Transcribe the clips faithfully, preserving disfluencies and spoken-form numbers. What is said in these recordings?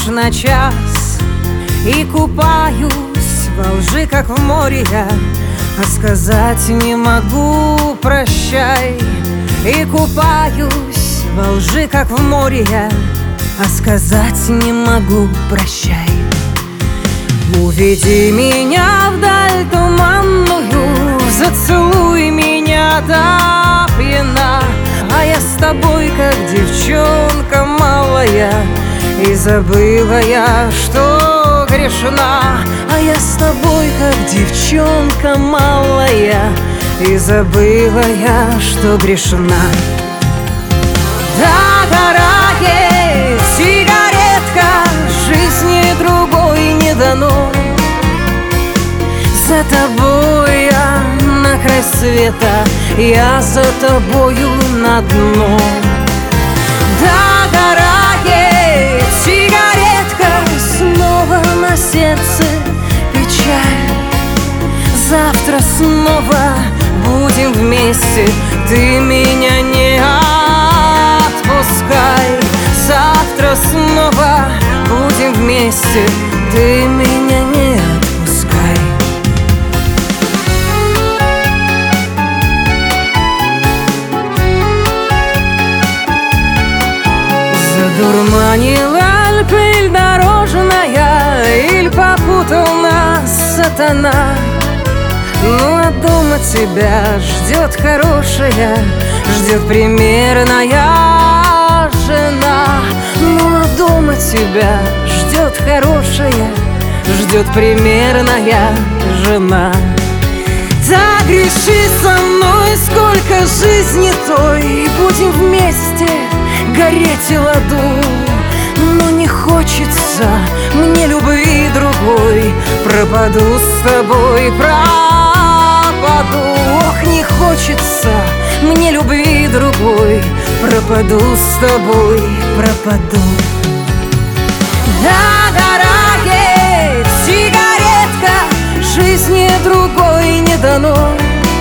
на час и купаюсь во лжи, как в море я, а сказать не могу прощай. И купаюсь во лжи, как в море я, а сказать не могу прощай. Уведи меня вдаль туманную, зацелуй меня до пьяна, а я с тобой, как девчонка малая, и забыла я, что грешна. А я с тобой, как девчонка малая, и забыла я, что грешна. Дорогая сигаретка, жизни другой не дано. За тобой я на край света, я за тобою на дно. Дорогая сигаретка, снова на сердце печаль. Завтра снова будем вместе, ты меня не отпускай. Завтра снова будем вместе, ты меня не отпускай. Задурманила пыль дорожная, иль попутал нас сатана. Ну а дома тебя ждет хорошая, ждет примерная жена. Ну а дома тебя ждет хорошая, ждет примерная жена. Загреши со мной, сколько жизни той, и будем вместе гореть в аду. Но не хочется мне любви другой, пропаду с тобой, пропаду. Ох, не хочется мне любви другой, пропаду с тобой, пропаду. Да, дорогая сигаретка, жизни другой не дано.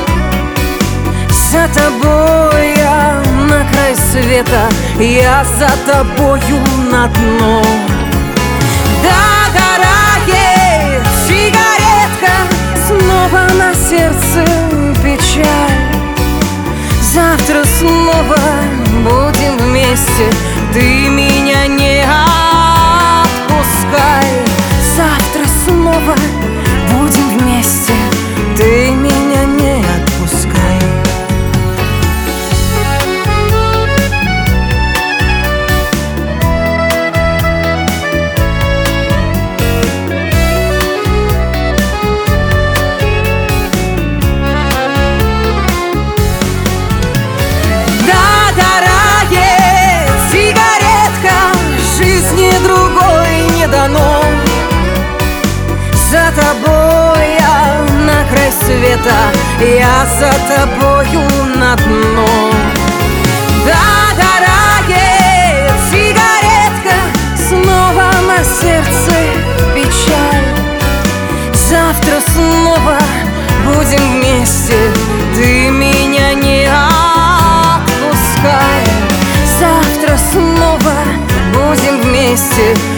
За тобой я на край света, я за тобою на дно. Да, дорогая сигаретка, снова на сердце печаль. Завтра снова будем вместе, ты меня не отпускай. Завтра снова будем вместе, ты меня не отпускай. Дано. За тобой я на край света, я за тобою на дно. Да, дорогая сигаретка, снова на сердце печаль. Завтра снова будем вместе, ты меня не отпускай. Завтра снова будем вместе,